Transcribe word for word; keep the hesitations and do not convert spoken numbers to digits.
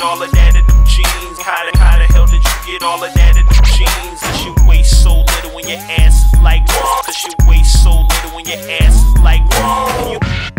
get all of that in them jeans? How the, how the hell did you get all of that in them jeans? Cause you weigh so little when your ass is like this. Cause you weigh so little when your ass is like this. You